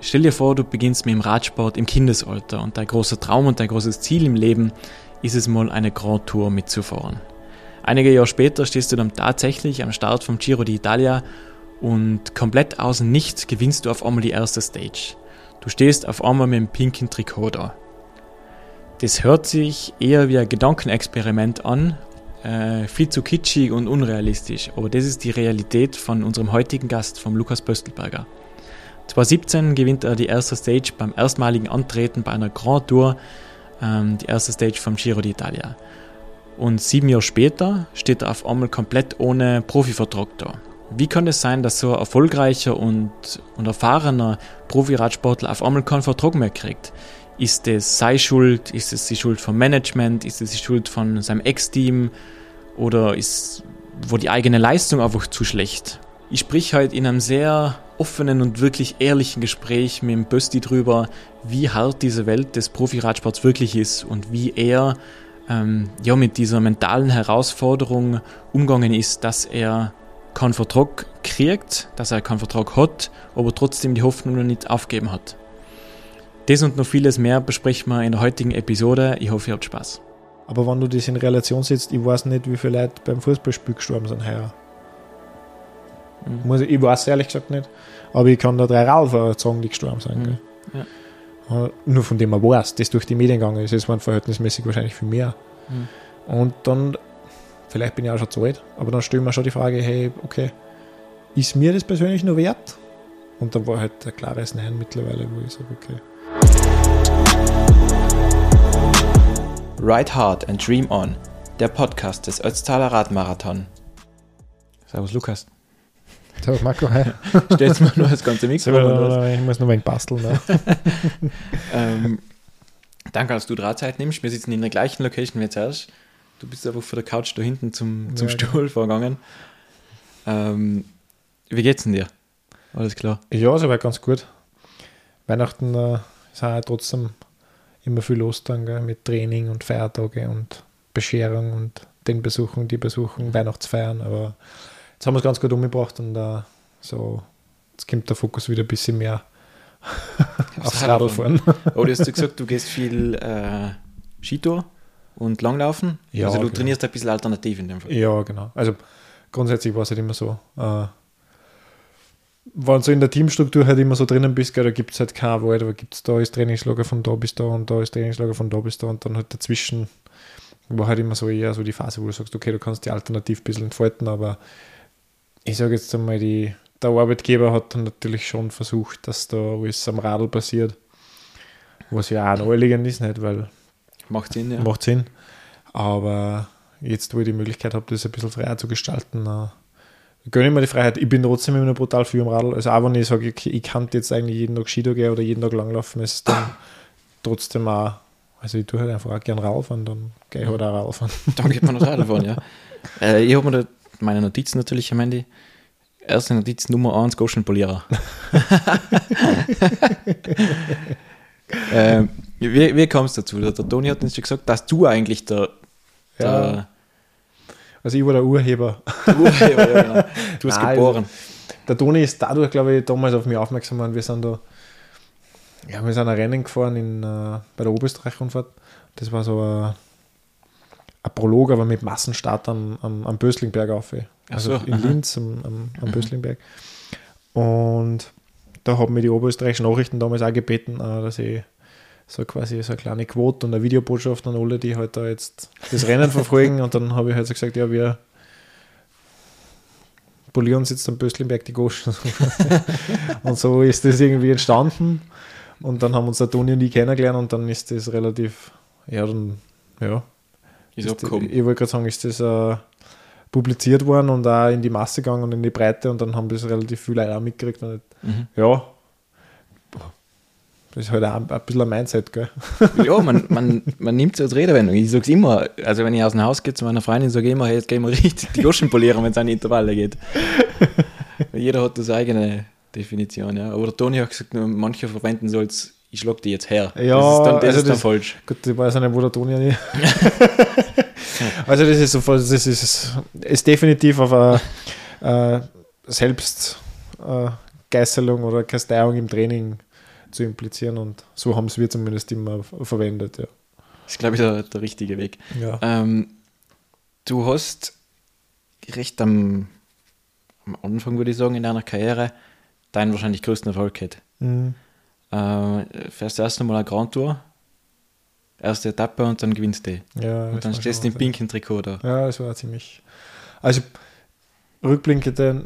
Stell dir vor, du beginnst mit dem Radsport im Kindesalter und dein großer Traum und dein großes Ziel im Leben ist es mal, eine Grand Tour mitzufahren. Einige Jahre später stehst du dann tatsächlich am Start vom Giro d'Italia und komplett aus dem Nichts gewinnst du auf einmal die erste Stage. Du stehst auf einmal mit dem pinken Trikot da. Das hört sich eher wie ein Gedankenexperiment an, viel zu kitschig und unrealistisch, aber das ist die Realität von unserem heutigen Gast, vom Lukas Pöstlberger. 2017 gewinnt er die erste Stage beim erstmaligen Antreten bei einer Grand Tour, die erste Stage vom Giro d'Italia. Und 7 Jahre später steht er auf einmal komplett ohne Profivertrag da. Wie kann es sein, dass so ein erfolgreicher und erfahrener Profiradsportler auf einmal keinen Vertrag mehr kriegt? Ist das seine Schuld? Ist es die Schuld vom Management? Ist es die Schuld von seinem Ex-Team? Oder war die eigene Leistung einfach zu schlecht? Ich sprich heute in einem sehr offenen und wirklich ehrlichen Gespräch mit dem Bösti drüber, wie hart diese Welt des Profiradsports wirklich ist und wie er mit dieser mentalen Herausforderung umgegangen ist, dass er keinen Vertrag kriegt, dass er keinen Vertrag hat, aber trotzdem die Hoffnung noch nicht aufgeben hat. Das und noch vieles mehr besprechen wir in der heutigen Episode. Ich hoffe, ihr habt Spaß. Aber wenn du das in Relation setzt, ich weiß nicht, wie viele Leute beim Fußballspiel gestorben sind heuer. Ich weiß ehrlich gesagt nicht. Aber ich kann da 3 Radfahrer sagen, die gestorben sind. Ja. Nur von dem man weiß, das durch die Medien gegangen ist, waren verhältnismäßig wahrscheinlich viel mehr. Und dann, vielleicht bin ich auch schon zu alt, aber dann stellen wir schon die Frage, hey, okay, ist mir das persönlich nur wert? Und dann war halt ein klares Nein mittlerweile, wo ich sage, okay. Ride Hard and Dream On, der Podcast des Ötztaler Radmarathon. Servus Lukas. Servus Marco, hi. Stellst mir nur das ganze Mikro. Ich muss noch ein wenig basteln. Danke, dass du Drahtzeit nimmst. Wir sitzen in der gleichen Location wie zuerst. Du bist einfach von der Couch da hinten zum Stuhl vorgegangen. Wie geht's denn dir? Alles klar? Ja, soweit ganz gut. Weihnachten ist auch trotzdem immer viel los dann, gell, mit Training und Feiertage und Bescherung und den Besuchen, die Besuchen, Weihnachtsfeiern. Aber jetzt haben wir es ganz gut umgebracht und jetzt kommt der Fokus wieder ein bisschen mehr aufs Radfahren. Oh, du hast gesagt, du gehst viel Skitour und Langlaufen. Ja, also du trainierst ein bisschen alternativ in dem Fall. Ja, genau. Also grundsätzlich war es halt immer so, wenn du in der Teamstruktur halt immer so drinnen bist, gell, da gibt es halt keine Wahl, da gibt es da ist Trainingslager von da bis da und da ist Trainingslager von da bis da und dann halt dazwischen war halt immer so eher so die Phase, wo du sagst, okay, du kannst die alternativ ein bisschen entfalten, aber ich sage jetzt einmal, der Arbeitgeber hat dann natürlich schon versucht, dass da alles am Radl passiert, was ja auch naheliegend ist, nicht, weil macht Sinn, ja. Macht Sinn, aber jetzt, wo ich die Möglichkeit habe, das ein bisschen freier zu gestalten, gönne ich mir die Freiheit. Ich bin trotzdem immer brutal viel am Radl. Also auch wenn ich sage, ich kann jetzt eigentlich jeden Tag Skitour gehen oder jeden Tag langlaufen, ist es dann trotzdem auch, also ich tue halt einfach auch gerne Radfahren, dann gehe ich halt auch Radfahren. Dann geht man noch Radfahren, ja. Ich habe mir meine Notizen natürlich am Handy. Erste Notiz Nummer 1, Goschenpolierer. Wie kam es dazu? Der Toni hat uns schon gesagt, dass du eigentlich also ich war der Urheber. Ja, genau. Du hast geboren. Der Toni ist dadurch, glaube ich, damals auf mich aufmerksam geworden. Wir sind ein Rennen gefahren bei der Oberösterreich-Rundfahrt. Das war so ein Prolog, aber mit Massenstart am Böslingberg auf. Also in Linz am Böslingberg. Und da haben mir die oberösterreichischen Nachrichten damals auch gebeten, dass ich so quasi so eine kleine Quote und eine Videobotschaft an alle, die halt da jetzt das Rennen verfolgen. Und dann habe ich halt so gesagt, ja, wir polieren uns jetzt am Böslingberg die Goschen. Und so ist das irgendwie entstanden. Und dann haben uns der Toni und ich kennengelernt und dann ist das relativ, ich wollte gerade sagen, ist das publiziert worden und auch in die Masse gegangen und in die Breite und dann haben das relativ viele Leute auch mitgekriegt. Und ja, das ist halt auch ein bisschen ein Mindset, gell? Ja, man nimmt es als Redewendung. Ich sage es immer, also wenn ich aus dem Haus gehe zu meiner Freundin, sage ich immer, hey, jetzt gehen wir richtig die Goschen polieren, wenn es an die Intervalle geht. Jeder hat das eigene Definition, ja. Aber der Toni hat gesagt, manche verwenden so als, ich schlag die jetzt her. Ja, das ist dann falsch. Gut, ich weiß auch nicht, wo der Toni nicht. Also das ist definitiv auf eine Selbstgeißelung oder Kasteiung im Training zu implizieren und so haben es wir zumindest immer verwendet, ja. Das ist, glaube ich, der richtige Weg. Ja. Du hast recht am Anfang, würde ich sagen, in deiner Karriere deinen wahrscheinlich größten Erfolg gehabt. Fährst du erst einmal eine Grand Tour, erste Etappe und dann gewinnst du. Ja, und dann stehst du im pinken Trikot da. Ja, das war ziemlich... Also rückblickend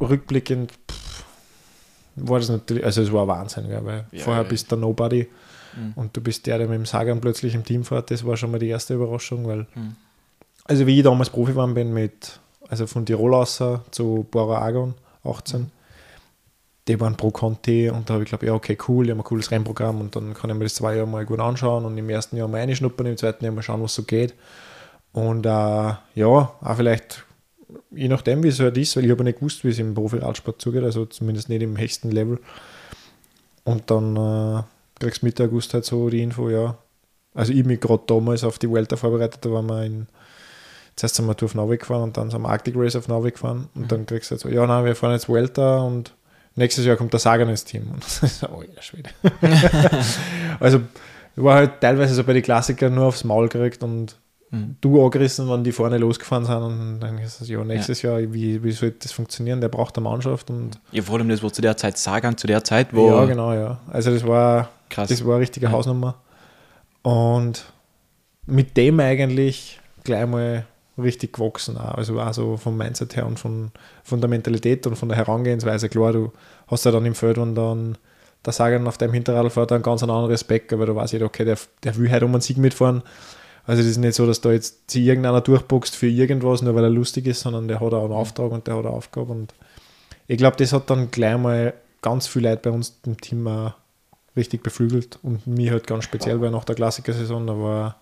war das natürlich... Also es war Wahnsinn, ja, weil vorher bist du Nobody und du bist der mit dem Sagan plötzlich im Team fährt. Das war schon mal die erste Überraschung, weil... Also wie ich damals Profi geworden bin, also von Tirol aus zu Bora Argon 18, die waren pro Conti und da habe ich gedacht, ja okay, cool, ich habe ein cooles Rennprogramm und dann kann ich mir das 2 Jahre mal gut anschauen und im ersten Jahr mal reinschnuppern, im zweiten Jahr mal schauen, was so geht. Und auch vielleicht, je nachdem, wie es halt ist, weil ich habe nicht gewusst, wie es im Profi-Radsport zugeht, also zumindest nicht im höchsten Level. Und dann kriegst du Mitte August halt so die Info, ja. Also ich mich gerade damals auf die Vuelta vorbereitet, da waren wir zuerst sind wir auf Norwegen gefahren und dann sind wir Arctic Race auf Norwegen gefahren und dann kriegst du halt so, ja nein, wir fahren jetzt Vuelta und nächstes Jahr kommt der Sagan ins Team. Und das ist so, oh ja, Schwede. Also war halt teilweise so bei den Klassikern nur aufs Maul gekriegt und du angerissen, wenn die vorne losgefahren sind und dann ist es, ja, nächstes Jahr, wie soll das funktionieren? Der braucht eine Mannschaft und... Ja, vor allem das war zu der Zeit Sagan, zu der Zeit, wo... Ja, genau, ja. Also das war krass. Das war eine richtige Hausnummer. Und mit dem eigentlich gleich mal richtig gewachsen auch. Also auch so vom Mindset her und von der Mentalität und von der Herangehensweise. Klar, du hast ja dann im Feld, wenn dann der Sagan auf deinem Hinterrad fährt, dann ganz einen anderen Respekt, aber da weiß jeder, okay, der will halt um einen Sieg mitfahren. Also das ist nicht so, dass da jetzt sich irgendeiner durchboxt für irgendwas, nur weil er lustig ist, sondern der hat auch einen Auftrag und der hat eine Aufgabe. Und ich glaube, das hat dann gleich mal ganz viele Leute bei uns im Team auch richtig beflügelt und mich halt ganz speziell, weil nach der Klassiker-Saison, da war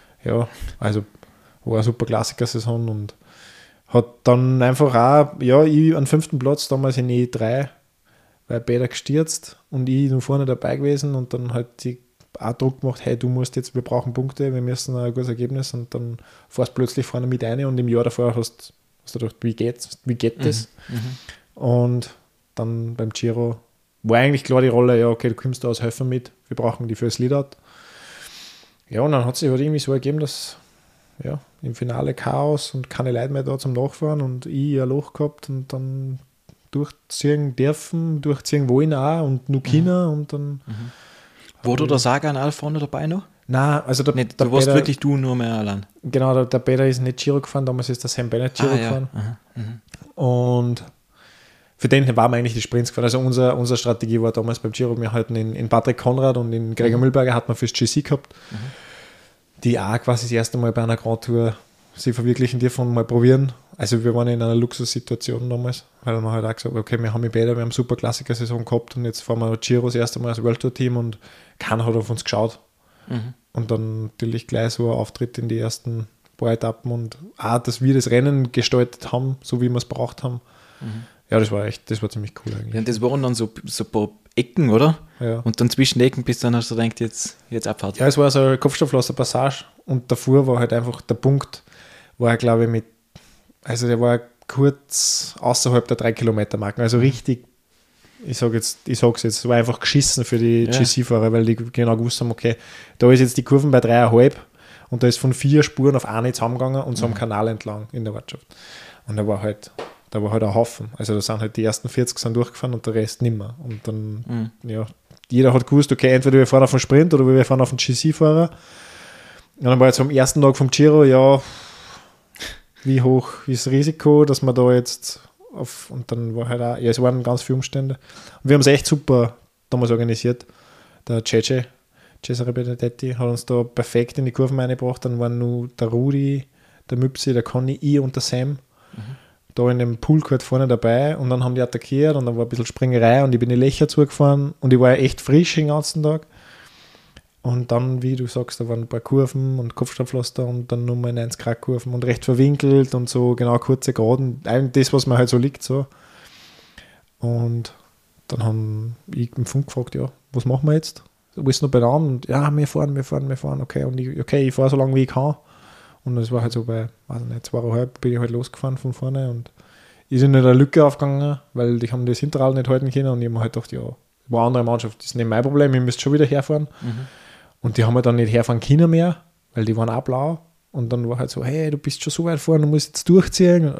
eine super Klassiker-Saison und hat dann einfach auch, ich an 5. Platz damals in E3, weil Peter gestürzt und ich nur vorne dabei gewesen und dann halt die auch Druck gemacht, hey, wir brauchen Punkte, wir müssen ein gutes Ergebnis und dann fährst du plötzlich vorne mit rein und im Jahr davor hast du gedacht, wie geht das? Und dann beim Giro war eigentlich klar die Rolle, ja okay, du kommst da als Helfer mit, wir brauchen die fürs Leadout. Ja, und dann hat sich halt irgendwie so ergeben, dass im Finale Chaos und keine Leute mehr da zum Nachfahren und ich ein Loch gehabt und dann durchziehen wollen auch und nur China und dann... War du der Sagan auch vorne dabei noch? Nein, also du warst Peter, wirklich du nur mehr allein. Genau, der Peter ist nicht Giro gefahren, damals ist der Sam Bennett Giro gefahren. Und für den waren wir eigentlich die Sprints gefahren. Also unsere Strategie war damals beim Giro, wir hatten in Patrick Konrad und in Gregor Mühlberger hat man fürs GC gehabt, die auch quasi das erste Mal bei einer Grand Tour sie verwirklichen dürfen und mal probieren. Also wir waren in einer Luxussituation damals, weil man halt auch gesagt hat, okay, wir haben mit Peter, wir haben eine super Klassiker-Saison gehabt und jetzt fahren wir Giro das erste Mal als World Tour Team und keiner hat auf uns geschaut. Und dann natürlich gleich so ein Auftritt in die ersten paar Etappen und auch, dass wir das Rennen gestaltet haben, so wie wir es braucht haben. Ja, das war ziemlich cool eigentlich. Ja, und das waren dann so ein paar Ecken, oder? Ja. Und dann zwischen Ecken bist dann hast du gedacht, jetzt Abfahrt. Ja, es war so eine Kopfsteinpflaster-Passage und davor war halt einfach der Punkt, war glaube ich der war kurz außerhalb der 3-Kilometer-Marken, also richtig, ich sag's jetzt, es war einfach geschissen für die GC-Fahrer, weil die genau gewusst haben, okay, da ist jetzt die Kurven bei 3,5 und da ist von 4 Spuren auf eine zusammengegangen und so am Kanal entlang in der Ortschaft. Und da war halt ein Haufen. Also da sind halt die ersten 40 sind durchgefahren und der Rest nimmer. Und dann, jeder hat gewusst, okay, entweder wir fahren auf den Sprint oder wir fahren auf den GC-Fahrer. Und dann war jetzt am ersten Tag vom Giro, wie hoch ist das Risiko, dass man da jetzt und dann war halt auch, es waren ganz viele Umstände. Und wir haben es echt super damals organisiert. Der Cesare Benedetti hat uns da perfekt in die Kurven reingebracht. Dann waren nur der Rudi, der Müpsi, der Conny, ich und der Sam da in dem Poolcourt vorne dabei und dann haben die attackiert und dann war ein bisschen Springerei und ich bin die Löcher zugefahren und ich war ja echt frisch den ganzen Tag. Und dann, wie du sagst, da waren ein paar Kurven und Kopfsteinpflaster und dann nur mal 1-Grad-Kurven und recht verwinkelt und so genau kurze Geraden. Eigentlich das, was mir halt so liegt. So. Und dann haben ich im Funk gefragt, was machen wir jetzt? Du bist noch beieinander? Und wir fahren. Okay, und ich fahre so lange, wie ich kann. Und das war halt so bei, 2,5 bin ich halt losgefahren von vorne und ist in der Lücke aufgegangen, weil die haben das Hinterrad nicht halten können und ich habe mir halt gedacht, war eine andere Mannschaft. Das ist nicht mein Problem, ihr müsst schon wieder herfahren. Und die haben halt dann nicht herfahren können mehr, weil die waren auch blau. Und dann war halt so, hey, du bist schon so weit vorne, du musst jetzt durchziehen.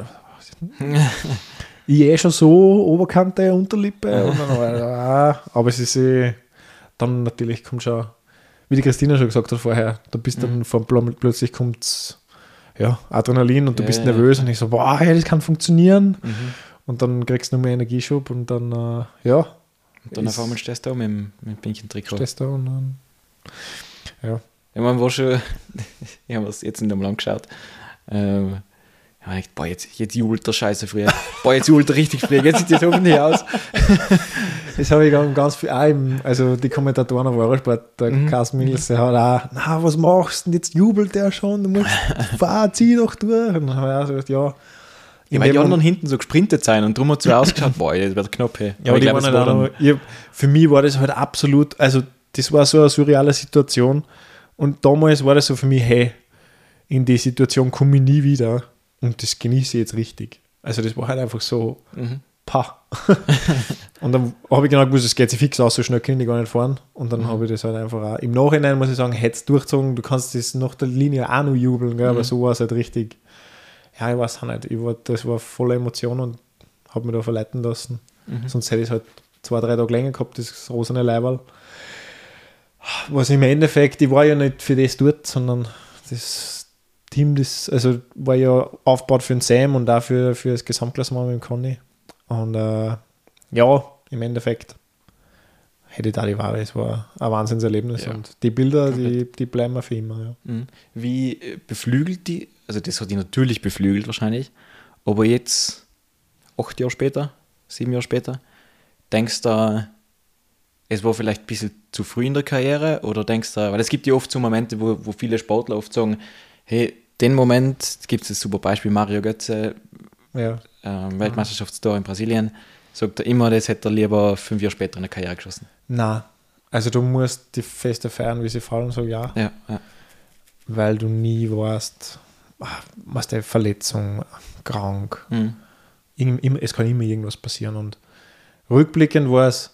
Ich schon so, Oberkante, Unterlippe. Und dann war aber es ist dann natürlich kommt schon, wie die Christina schon gesagt hat vorher, da bist dann plötzlich kommt Adrenalin und du bist nervös und ich so, boah, ja, das kann funktionieren. Und dann kriegst du noch mehr Energieschub und dann, Und dann auf einmal stehst du da mit dem pinken Trikot. Stehst du da und dann, Ich meine, war schon, ich habe es jetzt nicht einmal angeschaut. Ich habe gedacht, boah, jetzt jubelt der Scheiße früher. Boah, jetzt jubelt er richtig früher. Jetzt sieht das hoffentlich aus. Das habe ich ganz viel, also die Kommentatoren auf Eurosport, der Carsten Mills, der hat auch, na, was machst du denn? Jetzt jubelt der schon, du musst, zieh doch durch. Und dann habe ich auch gesagt, ja. Weil die anderen hinten so gesprintet sein und darum hat es so ausgeschaut, boah, das wird knapp. Hey. Ja, aber die waren halt für mich war das halt absolut, also das war so eine surreale Situation und damals war das so für mich, hey, in die Situation komme ich nie wieder und das genieße ich jetzt richtig. Also das war halt einfach so, Und dann habe ich genau gewusst, es geht sich fix aus, so schnell kann ich gar nicht fahren. Und dann habe ich das halt einfach auch, im Nachhinein muss ich sagen, hätte es durchgezogen, du kannst das nach der Linie auch noch jubeln, gell? Aber so war es halt richtig, ja, ich weiß auch nicht, das war voller Emotion und habe mich da verleiten lassen. Sonst hätte ich es halt 2-3 Tage länger gehabt, das rosane Leiberl. Was im Endeffekt, ich war ja nicht für das dort, sondern das Team, also war ja aufgebaut für den Sam und auch für das Gesamtklassement mit dem Conny. Und im Endeffekt hätte ich da die Ware, es war ein Wahnsinnserlebnis und die Bilder, die bleiben mir für immer. Ja. Wie beflügelt die, also das hat die natürlich beflügelt wahrscheinlich, aber jetzt 8 Jahre später, 7 Jahre später, denkst du, es war vielleicht ein bisschen zu früh in der Karriere oder denkst du, weil es gibt ja oft so Momente, wo viele Sportler oft sagen, hey, den Moment, gibt es das super Beispiel, Mario Götze, Weltmeisterschaftstor in Brasilien, sagt er immer, das hätte er lieber 5 Jahre später in der Karriere geschossen. Nein, also du musst die Feste feiern, wie sie fallen, so ja. Weil du nie weißt, was der Verletzung, krank, es kann immer irgendwas passieren und rückblickend war es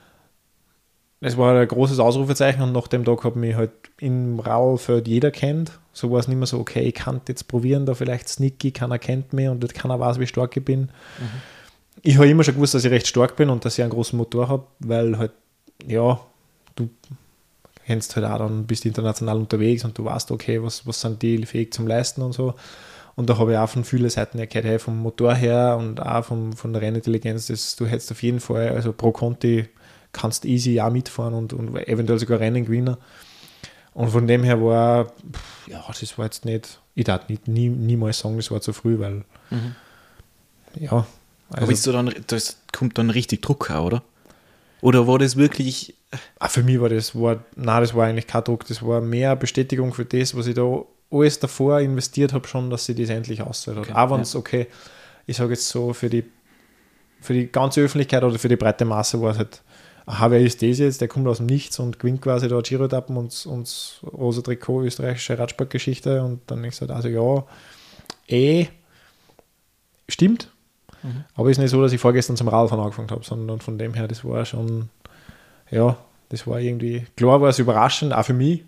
war ein großes Ausrufezeichen und nach dem Tag hat mich halt im Radlfeld jeder kennt. So war es nicht mehr so, okay, ich kann jetzt probieren, da vielleicht sneaky, keiner kennt mich und keiner weiß, wie stark ich bin. Ich habe immer schon gewusst, dass ich recht stark bin und dass ich einen großen Motor habe, weil halt, ja, du kennst halt auch dann, bist international unterwegs und du weißt, okay, was sind die fähig zum Leisten und so. Und da habe ich auch von vielen Seiten erkannt, hey, vom Motor her und auch von der Rennintelligenz, du hättest auf jeden Fall, also pro Conti kannst easy auch mitfahren und eventuell sogar Rennen gewinnen. Und von dem her war, das war jetzt nicht, ich darf niemals sagen, das war zu früh, weil, Also, aber ist das kommt dann richtig Druck auch, oder? Oder war das wirklich... Für mich das war eigentlich kein Druck, das war mehr Bestätigung für das, was ich da alles davor investiert habe, schon, dass sie das endlich auszahlt hat. Auch wenn es, ich sage jetzt so, für die ganze Öffentlichkeit oder für die breite Masse war es halt, wer ist das jetzt? Der kommt aus dem Nichts und gewinnt quasi da Giro-Etappen und rosa Trikot, österreichische Radsportgeschichte. Und dann ich gesagt, also stimmt. Aber ist nicht so, dass ich vorgestern zum Radfahren angefangen habe, sondern von dem her, das war schon, das war irgendwie, klar war es überraschend, auch für mich.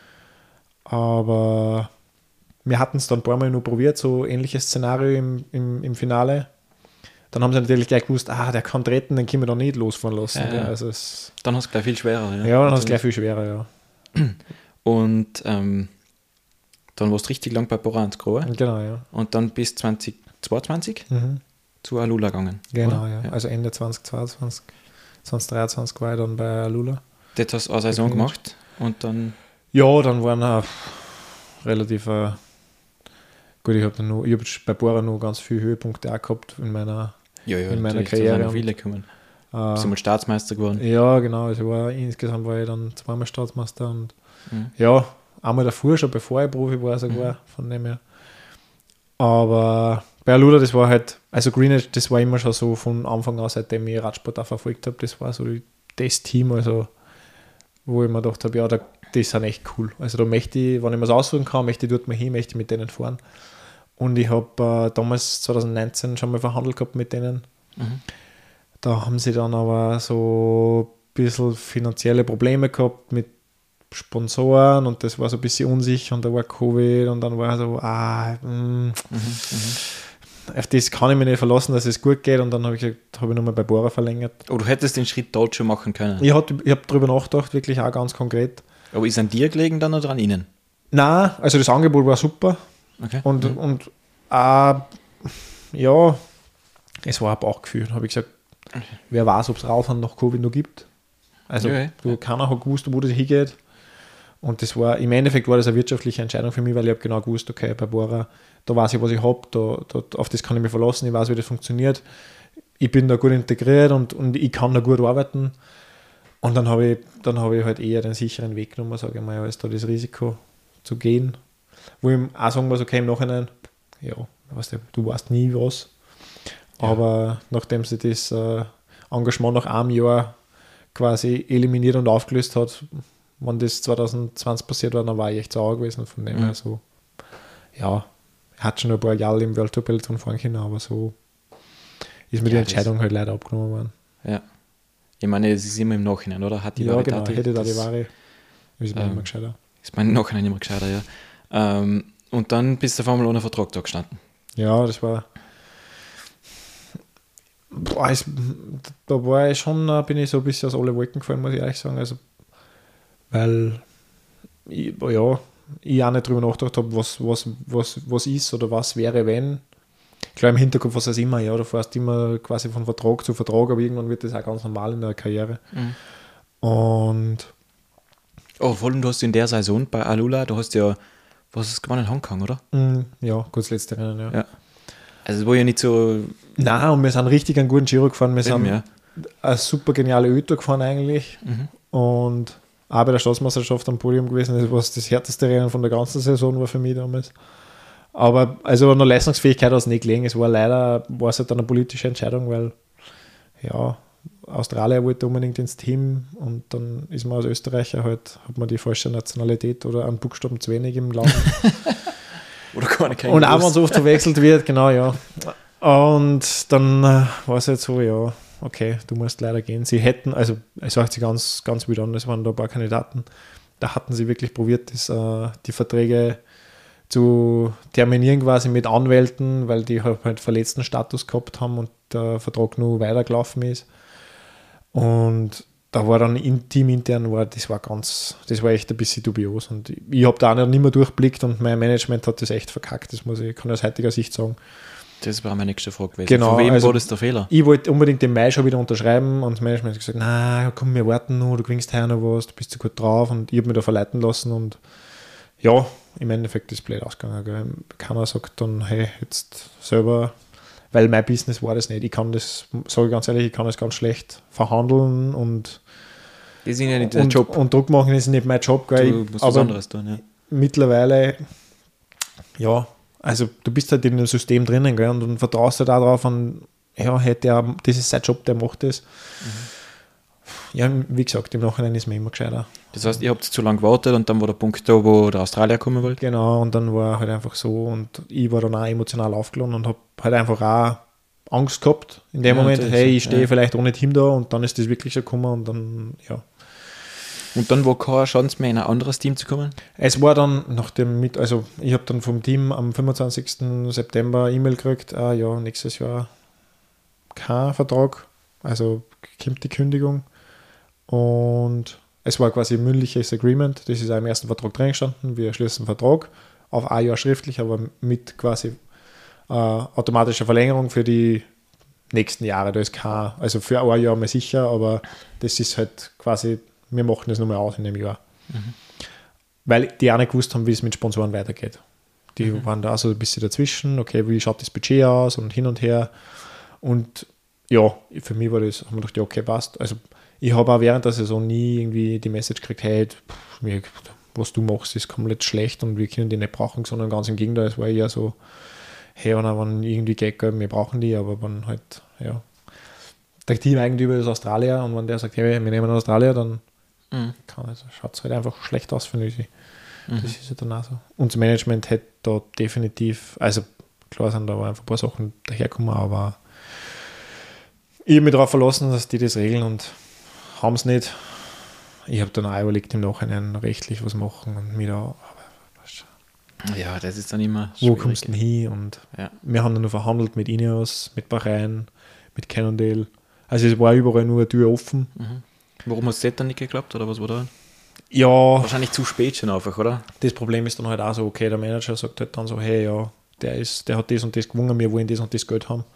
Aber wir hatten es dann ein paar Mal nur probiert, so ähnliches Szenario im Finale. Dann haben sie natürlich gleich gewusst, der kann treten, den können wir da nicht losfahren lassen. Also dann hast du gleich viel schwerer. Ja, dann hast du gleich viel schwerer, ja. Und dann warst du richtig lang bei Bora Hansgrohe. Genau, ja. Und dann bis 2022 zu Alula gegangen. Genau, ja. Also Ende 2022, 2023 war ich dann bei Alula. Das hast du eine Saison gemacht und dann... Ja, dann waren auch relativ... gut, ich habe bei Bora noch ganz viele Höhepunkte auch gehabt in meiner Karriere. Noch viele gekommen. Bist du mal Staatsmeister geworden? Ja, genau. Also insgesamt war ich dann 2-mal Staatsmeister und einmal davor, schon bevor ich Profi war sogar, von dem her. Aber bei Alula, das war halt, also Greenwich, das war immer schon so von Anfang an, seitdem ich Radsport auch verfolgt habe, das war so das Team, also wo ich mir gedacht habe, die sind echt cool. Also da möchte ich, wenn ich mir das aussuchen kann, möchte ich dort mal hin, möchte ich mit denen fahren. Und ich habe damals 2019 schon mal verhandelt gehabt mit denen. Da haben sie dann aber so ein bisschen finanzielle Probleme gehabt mit Sponsoren und das war so ein bisschen unsicher und da war Covid und dann war so, auf das kann ich mich nicht verlassen, dass es gut geht und dann habe ich nochmal bei Bora verlängert. Oh, du hättest den Schritt dort schon machen können. Ich hab darüber nachgedacht, wirklich auch ganz konkret. Aber ist an dir gelegen dann oder an ihnen? Nein, also das Angebot war super. Okay. Und es war ein Bauchgefühl. Habe ich gesagt, wer weiß, ob es Radfahren nach Covid noch gibt. Also keiner hat gewusst, wo das hingeht. Und das war, im Endeffekt war das eine wirtschaftliche Entscheidung für mich, weil ich habe genau gewusst, okay, bei Bora, da weiß ich, was ich habe, auf das kann ich mich verlassen, ich weiß, wie das funktioniert. Ich bin da gut integriert und ich kann da gut arbeiten. Und dann habe ich halt eher den sicheren Weg genommen, sage ich mal, als da das Risiko zu gehen. Wo ich auch sagen muss, okay, im Nachhinein, ja, du weißt nie was. Ja. Aber nachdem sie das Engagement nach einem Jahr quasi eliminiert und aufgelöst hat, wenn das 2020 passiert war, dann war ich echt sauer gewesen. Von dem her so, ja, er hat schon ein paar Jahre im World Tour Peloton fahren können, aber so ist mir die Entscheidung halt leider abgenommen worden. Ja. Ich meine, es ist immer im Nachhinein, oder? Hat die ja, genau, hätte da die Ware, ist mir immer gescheiter. Ist mir im Nachhinein immer gescheiter, ja. Und dann bist du auf einmal ohne Vertrag da gestanden. Ja, das war... da war ich schon, bin ich so ein bisschen aus alle Wolken gefallen, muss ich ehrlich sagen. Also, weil ich auch nicht drüber nachgedacht habe, was ist oder was wäre, wenn. Klar, im Hinterkopf was es immer, ja, du fährst immer quasi von Vertrag zu Vertrag, aber irgendwann wird das auch ganz normal in der Karriere. Und vor allem, du hast in der Saison bei Alula, du hast ja, was hast du gewonnen, Hongkong, oder? Ja, kurz letzte Rennen, ja. Also es war ja nicht so... Nein, und wir sind richtig einen guten Giro gefahren, wir sind eine super geniale Öto gefahren eigentlich und auch bei der Staatsmeisterschaft am Podium gewesen, das war das härteste Rennen von der ganzen Saison war für mich damals. Aber also an der Leistungsfähigkeit hat es nicht gelegen. Es war leider halt dann eine politische Entscheidung, weil ja, Australier wollte unbedingt ins Team und dann ist man als Österreicher halt, hat man die falsche Nationalität oder einen Buchstaben zu wenig im Land. Oder gar nicht. Und auch wenn es oft verwechselt wird, genau, ja. Und dann war es halt so, ja, okay, du musst leider gehen. Sie hätten, also es sagt sich ganz, ganz wild an, es waren da ein paar Kandidaten, da hatten sie wirklich probiert, die Verträge zu terminieren quasi mit Anwälten, weil die halt verletzten Status gehabt haben und der Vertrag nur weitergelaufen ist. Und da war dann teamintern, das war echt ein bisschen dubios. Und ich habe da auch nicht mehr durchblickt und mein Management hat das echt verkackt, kann ich aus heutiger Sicht sagen. Das war meine nächste Frage gewesen. Genau, von wem war das der Fehler? Ich wollte unbedingt im Mai schon wieder unterschreiben und das Management hat gesagt, na komm, wir warten noch, du kriegst heuer noch was, du bist so gut drauf und ich habe mich da verleiten lassen und ja, im Endeffekt ist es blöd ausgegangen. Gell. Keiner sagt dann, hey, jetzt selber, weil mein Business war das nicht. Ich kann das, sage ich ganz ehrlich, ich kann das ganz schlecht verhandeln und das ist ja nicht dein Job. Und Druck machen ist nicht mein Job. Gell. Du musst was anderes tun, ja. Mittlerweile, ja, also du bist halt in dem System drinnen, gell, und dann vertraust du da drauf und ja, das ist sein Job, der macht das. Ja, wie gesagt, im Nachhinein ist mir immer gescheiter. Das heißt, ihr habt zu lange gewartet und dann war der Punkt da, wo der Australier kommen wollte? Genau, und dann war halt einfach so und ich war dann auch emotional aufgeladen und habe halt einfach auch Angst gehabt in dem Moment, hey, ich stehe vielleicht ohne Team da und dann ist das wirklich so gekommen und dann, ja. Und dann war keine Chance mehr, in ein anderes Team zu kommen? Es war dann also ich habe dann vom Team am 25. September E-Mail gekriegt, ja, nächstes Jahr kein Vertrag, also kommt die Kündigung. Und es war quasi ein mündliches Agreement, das ist auch im ersten Vertrag drin gestanden, wir schließen einen Vertrag auf ein Jahr schriftlich, aber mit quasi automatischer Verlängerung für die nächsten Jahre. Da ist kein, also für ein Jahr mal sicher, aber das ist halt quasi, wir machen das nochmal aus in dem Jahr. Weil die auch nicht gewusst haben, wie es mit Sponsoren weitergeht. Die waren da so ein bisschen dazwischen, okay, wie schaut das Budget aus und hin und her. Und ja, für mich war das, haben wir gedacht, ja, okay, passt. Also ich habe auch während der Saison nie irgendwie die Message gekriegt, hey, was du machst, ist komplett schlecht und wir können die nicht brauchen, sondern ganz im Gegenteil, es war eher so, hey, wenn irgendwie geht, wir brauchen die, aber wenn halt, ja, der Teameigentümer ist Australier und wenn der sagt, hey, wir nehmen Australier, dann schaut es halt einfach schlecht aus, finde ich. Das ist ja dann auch so. Und das Management hätte da definitiv, also klar sind da aber einfach ein paar Sachen daherkommen, aber ich habe mich darauf verlassen, dass die das regeln und haben es nicht. Ich habe dann auch überlegt, im Nachhinein rechtlich was machen und mir da, Ja, das ist dann immer wo kommst du denn hin? Und Ja. wir haben dann noch verhandelt mit Ineos, mit Bahrain, mit Cannondale. Also es war überall nur eine Tür offen. Warum hat es dann nicht geklappt, oder was war da? Ja, Wahrscheinlich zu spät schon einfach, oder? das Problem ist dann halt auch so, okay, der Manager sagt halt dann so, hey, ja, der hat das und das gewonnen, wir wollen das und das Geld haben.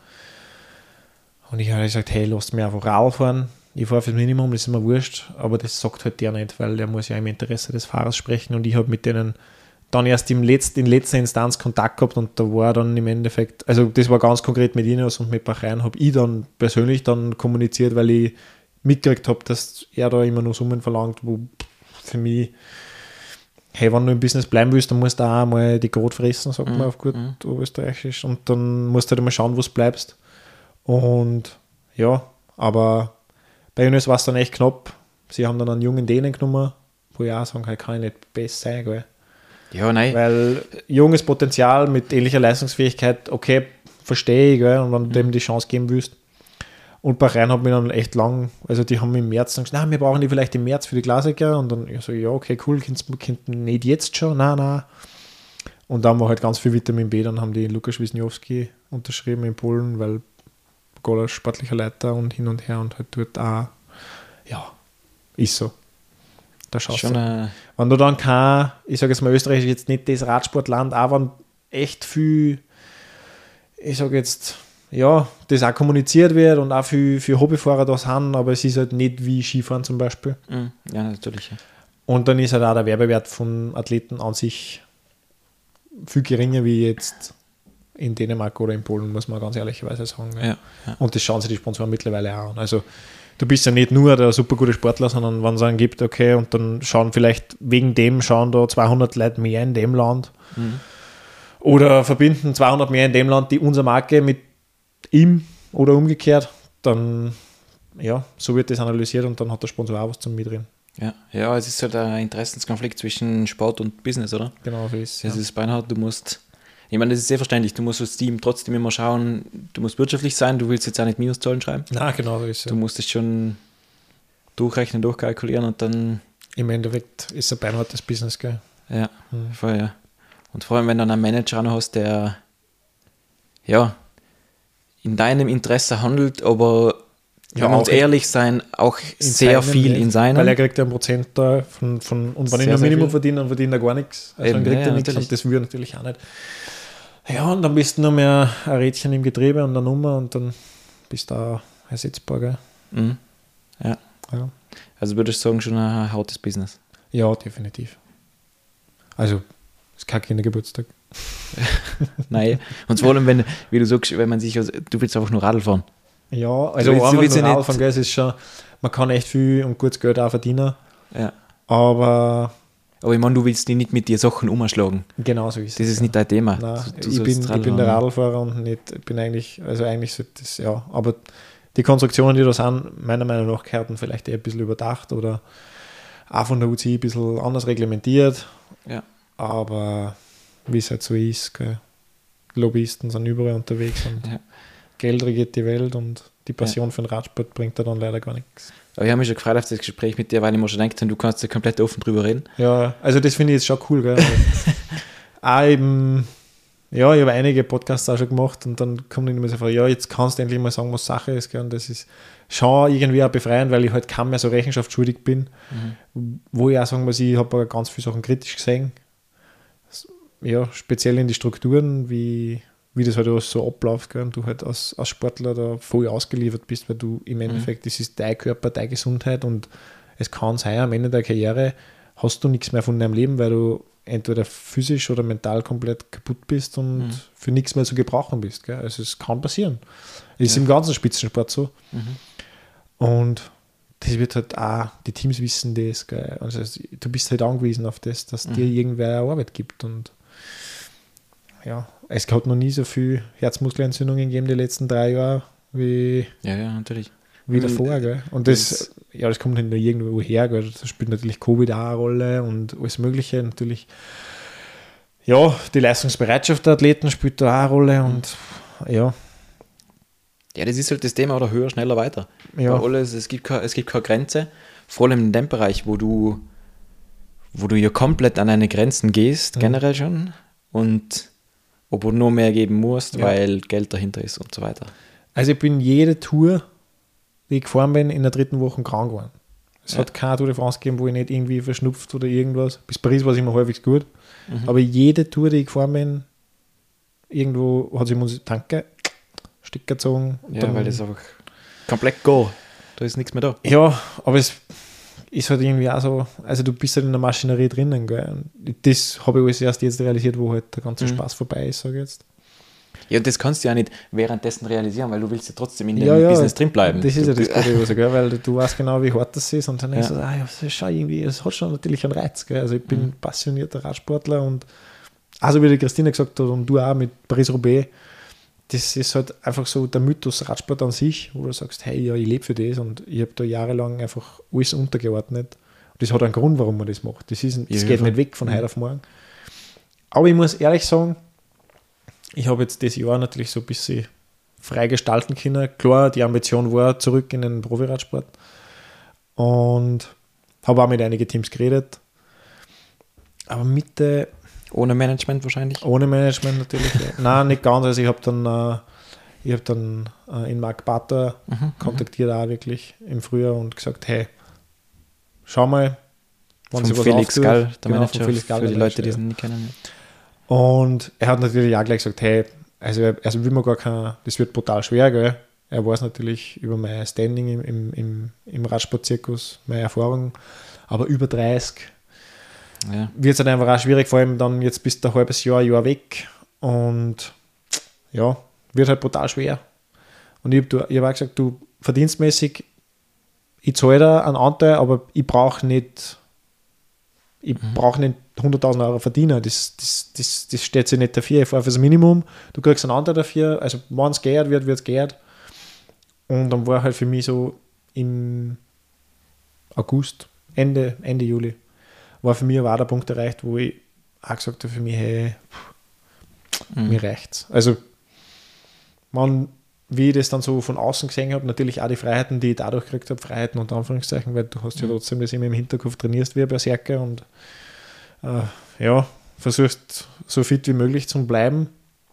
Und ich habe gesagt, hey, lasst mich einfach Radl fahren. Ich fahre fürs Minimum, das ist mir wurscht, aber das sagt halt der nicht, weil der muss ja im Interesse des Fahrers sprechen und ich habe mit denen dann erst in letzter Instanz Kontakt gehabt und da war dann im Endeffekt, also das war ganz konkret mit Ineos und mit Bahrain, habe ich dann persönlich dann kommuniziert, weil ich mitgekriegt habe, dass er da immer nur Summen verlangt, wo für mich, hey, wenn du im Business bleiben willst, dann musst du auch mal die Grot fressen, sagt man auf gut österreichisch, und dann musst du halt mal schauen, wo du bleibst. Und ja, aber bei Ineos war es dann echt knapp. Sie haben dann einen jungen Dänen genommen, wo ich auch sagen kann, kann ich nicht besser sein, gell? Ja, nein. Weil junges Potenzial mit ähnlicher Leistungsfähigkeit, okay, verstehe ich, gell? Und wenn du dem die Chance geben willst. Und Bahrain hat mir dann echt lang, also die haben im März dann gesagt, wir brauchen die vielleicht im März für die Klassiker. Und dann so, ja, okay, cool, könnt nicht jetzt schon, nein. Und dann war halt ganz viel Vitamin B, dann haben die Lukas Wisniewski unterschrieben in Polen, weil Gola sportlicher Leiter und hin und her und halt dort auch, ja, ist so. Da schaust du. Wenn du dann kein, ich sage jetzt mal, Österreich ist jetzt nicht das Radsportland, auch wenn echt viel, ich sage jetzt, ja, das auch kommuniziert wird und auch für Hobbyfahrer da sind, aber es ist halt nicht wie Skifahren zum Beispiel. Ja, natürlich. Ja. Und dann ist halt auch der Werbewert von Athleten an sich viel geringer wie jetzt in Dänemark oder in Polen, muss man ganz ehrlicherweise sagen. Ja. Und das schauen sich die Sponsoren mittlerweile auch an. Also du bist ja nicht nur der super gute Sportler, sondern wenn es einen gibt, okay, und dann schauen vielleicht wegen dem da 200 Leute mehr in dem Land oder verbinden 200 mehr in dem Land die unsere Marke mit ihm oder umgekehrt, dann ja, so wird das analysiert und dann hat der Sponsor auch was zum Mitreden. Ja, es ist halt ein Interessenskonflikt zwischen Sport und Business, oder? Genau so ist es. Das ist beinhart, ich meine, das ist sehr verständlich, du musst als Team trotzdem immer schauen, du musst wirtschaftlich sein, du willst jetzt auch nicht Minuszahlen schreiben. Na, genau so ist es. Du musst es schon durchrechnen, durchkalkulieren und dann... Im Endeffekt ist es ein beinhartes Business, gell? Ja, voll, ja. Und vor allem, wenn du dann einen Manager noch hast, der ja in deinem Interesse handelt, aber wenn wir uns ehrlich sein, auch sehr viel in seinem. Weil er kriegt ja einen Prozentteil von und wenn ich nur Minimum verdiene, dann verdient er gar nichts. Also dann kriegt er nichts und das will er natürlich auch nicht. Ja, und dann bist du nur mehr ein Rädchen im Getriebe und eine Nummer und dann bist du auch ersetzbar, gell? Ja. Also würdest du sagen, schon ein hartes Business? Ja, definitiv. Also, es ist kein Kindergeburtstag. Nein, und vor allem, wenn, wie du sagst, wenn man sich, du willst einfach nur Radl fahren. Ja, also einfach nur Radl fahren, gell, es ist schon, man kann echt viel und gutes Geld auch verdienen. Ja. Aber ich meine, du willst die nicht mit dir Sachen umschlagen. Genau so ist es. Das ist nicht dein Thema. Nein, ich bin der Radlfahrer und nicht, ich bin eigentlich sollte das, ja, aber die Konstruktionen, die da sind, meiner Meinung nach gehörten vielleicht eher ein bisschen überdacht oder auch von der UCI ein bisschen anders reglementiert. Ja. Aber wie es halt so ist, gell. Lobbyisten sind überall unterwegs und Geld regiert die Welt und die Passion für den Radsport bringt da dann leider gar nichts. Aber ich habe mich schon gefreut auf das Gespräch mit dir, weil ich mir schon gedacht habe, du kannst ja komplett offen drüber reden. Ja, also das finde ich jetzt schon cool, gell. Auch eben, ja, ich habe einige Podcasts auch schon gemacht und dann kommt immer so vor, ja, jetzt kannst du endlich mal sagen, was Sache ist, gell. Und das ist schon irgendwie auch befreiend, weil ich halt kaum mehr so Rechenschaft schuldig bin. Wo ich auch sagen muss, ich habe ganz viele Sachen kritisch gesehen. Ja, speziell in die Strukturen, wie das halt alles so abläuft, gell? Und du halt als Sportler da voll ausgeliefert bist, weil du im Endeffekt, das ist dein Körper, deine Gesundheit und es kann sein, am Ende der Karriere hast du nichts mehr von deinem Leben, weil du entweder physisch oder mental komplett kaputt bist und für nichts mehr zu gebrauchen bist. Gell? Also es kann passieren. Es ist im ganzen Spitzensport so. Und das wird halt auch, die Teams wissen das. Gell? Also du bist halt angewiesen auf das, dass dir irgendwer eine Arbeit gibt und ja, es hat noch nie so viel Herzmuskelentzündungen gegeben die letzten 3 Jahre wie, natürlich. wie davor. Gell? Und das kommt nicht nur irgendwo her. Gell? Das spielt natürlich Covid auch eine Rolle und alles Mögliche. Natürlich, ja, die Leistungsbereitschaft der Athleten spielt da auch eine Rolle und ja. Ja, das ist halt das Thema, oder höher, schneller, weiter. Ja. Bei alles, es gibt keine Grenze, vor allem in dem Bereich, wo du ja komplett an deine Grenzen gehst, generell schon, und obwohl du nur mehr geben musst, weil Geld dahinter ist und so weiter. Also ich bin jede Tour, die ich gefahren bin, in der 3. Woche krank geworden. Es hat keine Tour de France gegeben, wo ich nicht irgendwie verschnupft oder irgendwas. Bis Paris war es immer halbwegs gut. Aber jede Tour, die ich gefahren bin, irgendwo hat sich unsere Tanke Stück gezogen. Ja, weil das einfach komplett go. Da ist nichts mehr da. Ja, aber es ist halt irgendwie auch so, also du bist halt in der Maschinerie drinnen, gell? Und das habe ich alles erst jetzt realisiert, wo halt der ganze Spaß vorbei ist, sage ich jetzt. Ja, und das kannst du ja nicht währenddessen realisieren, weil du willst ja trotzdem in dem Business drin bleiben. Das ist ja das Kuriose, gell? Weil du weißt genau, wie hart das ist und dann denkst du, das ist schon irgendwie, es hat schon natürlich einen Reiz, gell? Also ich bin passionierter Radsportler und also wie die Christine gesagt hat und du auch mit Paris-Roubaix, das ist halt einfach so der Mythos Radsport an sich, wo du sagst, hey, ja, ich lebe für das und ich habe da jahrelang einfach alles untergeordnet. Und das hat einen Grund, warum man das macht. Das geht nicht weg von heute auf morgen. Aber ich muss ehrlich sagen, ich habe jetzt das Jahr natürlich so ein bisschen frei gestalten können. Klar, die Ambition war zurück in den Profiradsport und habe auch mit einigen Teams geredet. Aber ohne Management wahrscheinlich? Ohne Management natürlich. Nein, nicht ganz. Also ich habe dann in Marc Bater kontaktiert auch wirklich im Frühjahr und gesagt, hey, schau mal, wann sie was Felix Gall, der Manager, Felix Gall, für die Leute, die es nicht kennen. Und er hat natürlich auch gleich gesagt, hey, also will man das wird brutal schwer, gell? Er weiß natürlich über mein Standing im Radsportzirkus, meine Erfahrung, aber über 30 wird es halt einfach auch schwierig, vor allem dann jetzt bist du ein halbes Jahr weg und ja, wird halt brutal schwer. Und ich habe auch gesagt, du verdienstmäßig, ich zahle da einen Anteil, aber ich brauche nicht 100.000 Euro verdienen, das steht sich nicht dafür, ich fahre fürs Minimum, du kriegst einen Anteil dafür, also wenn es geht, wird es geht. Und dann war halt für mich so im August, Ende Juli, war für mich aber auch der Punkt erreicht, wo ich auch gesagt habe für mich, hey, mir reicht's. Also, wie ich das dann so von außen gesehen habe, natürlich auch die Freiheiten, die ich dadurch gekriegt habe, Freiheiten unter Anführungszeichen, weil du hast ja trotzdem das immer im Hinterkopf, trainierst wie ein Berserker und versuchst so fit wie möglich zu bleiben.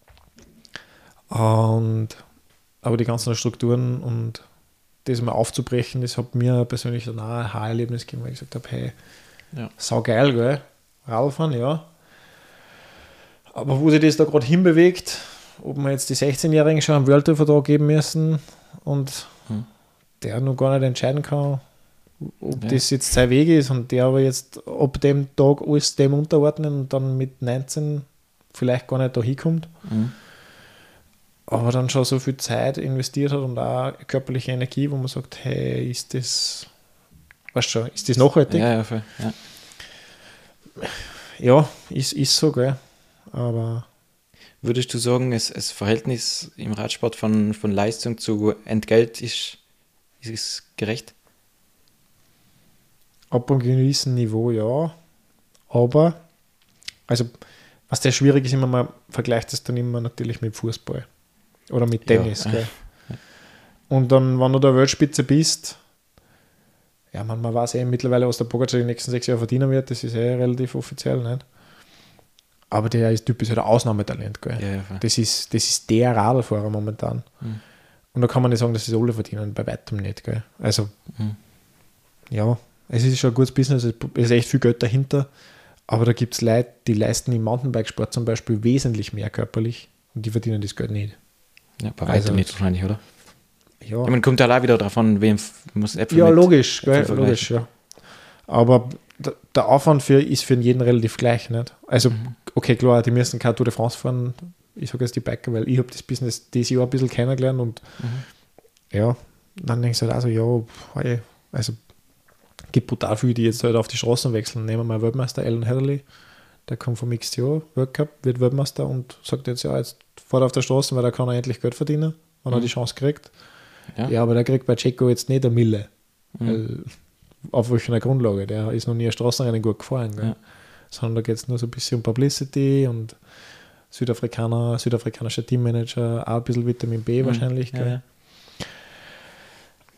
Aber die ganzen Strukturen und das mal aufzubrechen, das hat mir persönlich dann auch ein Aha-Erlebnis gegeben, weil ich gesagt habe, hey, sau geil, gell? Radfahren, ja. Aber wo sich das da gerade hinbewegt, ob wir jetzt die 16-Jährigen schon einen World Tour-Vertrag geben müssen und der noch gar nicht entscheiden kann, ob das jetzt sein Weg ist und der aber jetzt ab dem Tag alles dem unterordnen und dann mit 19 vielleicht gar nicht da hinkommt. Aber dann schon so viel Zeit investiert hat und auch körperliche Energie, wo man sagt, hey, ist das nachhaltig? Ja, voll. Ja, ist so, gell. Aber würdest du sagen, das Verhältnis im Radsport von Leistung zu Entgelt ist gerecht? Ab einem gewissen Niveau, ja. Aber, also, was der schwierig ist, immer man vergleicht das dann immer natürlich mit Fußball oder mit Tennis. Gell? Und dann, wenn du der Weltspitze bist, ja, man weiß mittlerweile, was der Pogacar die nächsten 6 Jahre verdienen wird, das ist relativ offiziell, nicht? Aber der Typ ist halt ein Ausnahmetalent, gell? Ja, das ist der Radlfahrer momentan. Und da kann man nicht sagen, dass sie alle verdienen, bei weitem nicht, gell? Also, ja, es ist schon ein gutes Business, es ist echt viel Geld dahinter, aber da gibt es Leute, die leisten im Mountainbikesport zum Beispiel wesentlich mehr körperlich und die verdienen das Geld nicht. Ja, bei weitem nicht wahrscheinlich, oder? Ja. Man kommt ja auch wieder davon, wem muss Äpfel ja, mit logisch, Äpfel gell, logisch, ja. Aber der Aufwand ist für jeden relativ gleich, nicht? Also, okay, klar, die müssen keine Tour de France fahren, ich sage jetzt die Biker, weil ich habe das Business dieses Jahr ein bisschen kennengelernt und ja, dann denkst du halt auch so, ja, also gibt brutal viele, die jetzt halt auf die Straßen wechseln. Nehmen wir mal Weltmeister Alan Heatherley, der kommt vom XTO, World Cup, wird Weltmeister und sagt jetzt, ja, jetzt fährt er auf der Straße, weil da kann er endlich Geld verdienen, wenn er die Chance kriegt. Ja, aber der kriegt bei Checo jetzt nicht eine Mille. Weil, auf welcher Grundlage? Der ist noch nie ein Straßenrennen gut gefahren. Gell? Sondern da geht es nur so ein bisschen um Publicity und südafrikanischer Teammanager, auch ein bisschen Vitamin B wahrscheinlich. Gell?